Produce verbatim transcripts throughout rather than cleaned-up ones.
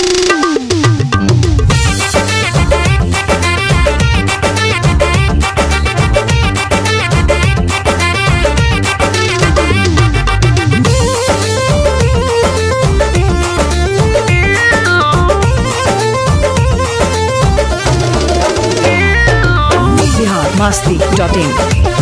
masti dot in.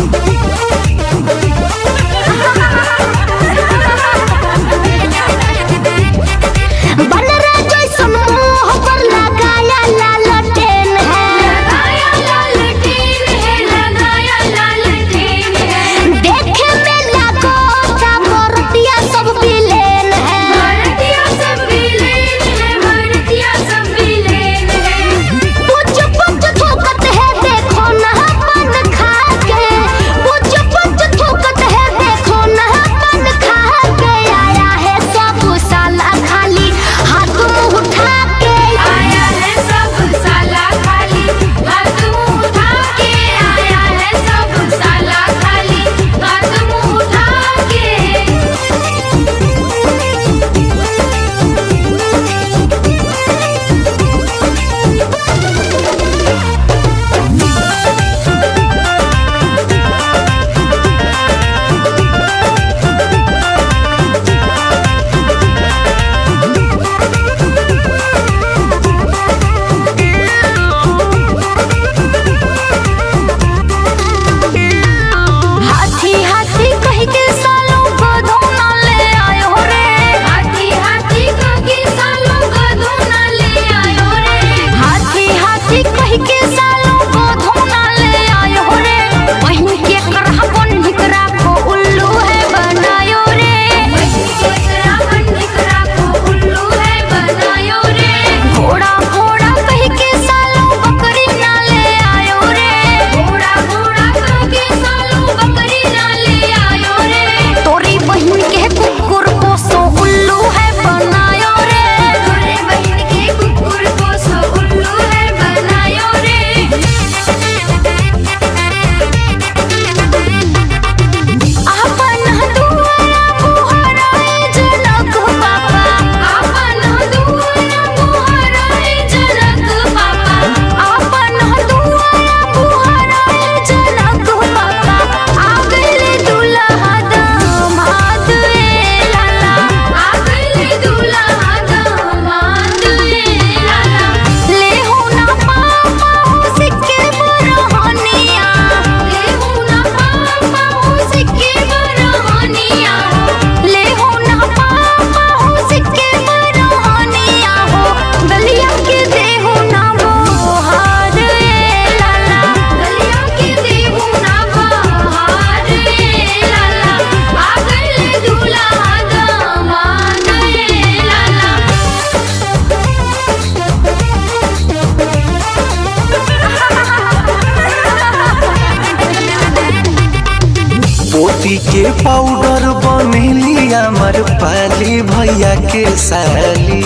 मोती के powder बनेली अमर पाली भैया के साली।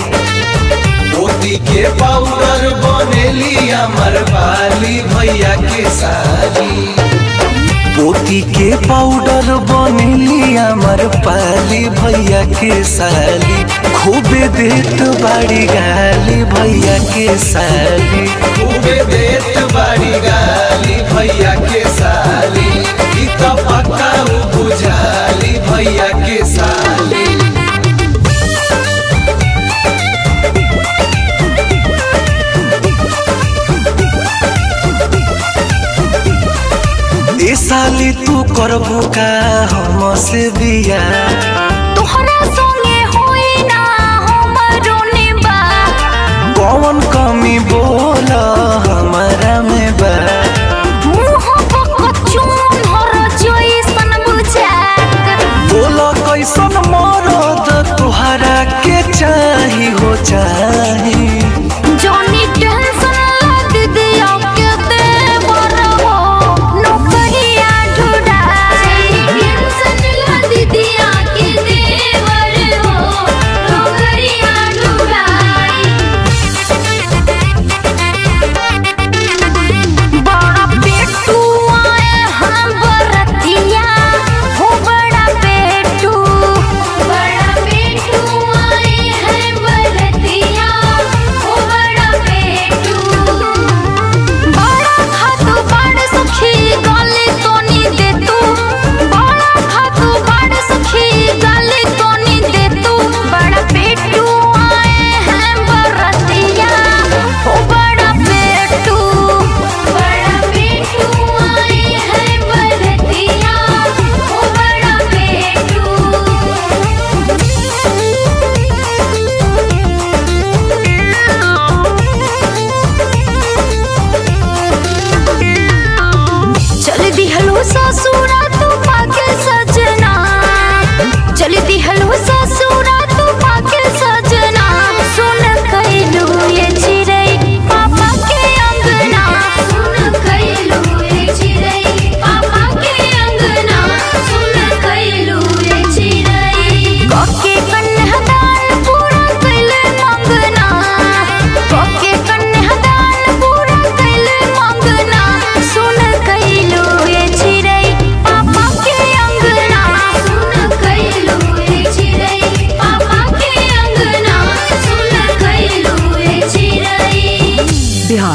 मोती के पाउडर बनेली अमर पाली भैया के साली। मोती के पाउडर बनेली अमर पाली भैया के साली। खूबे देत बाड़ी गाली भैया के साली। खूबे देत बाड़ी गाली भैया के साली। तो पक्का बुझाली भैया के साली। ए साली तू करबू का हमसे बिया। तोहरा संगे होई ना हमरो निबा। कौन कमी बोल हमारा में बा। कैसन मरद तुहरा के चाही हो चाही। जॉनी टेंशन लग दिया के देवर हो नौकरिया ढूंढाई। टेंशन लग दिया के देवर हो नौकरिया ढूंढाई। बड़ा पेटू आए हम बरतिया हो बड़ा पेटू। बड़ा पेटू आए हैं बरतिया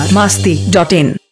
बिहार मस्ती डॉट इन।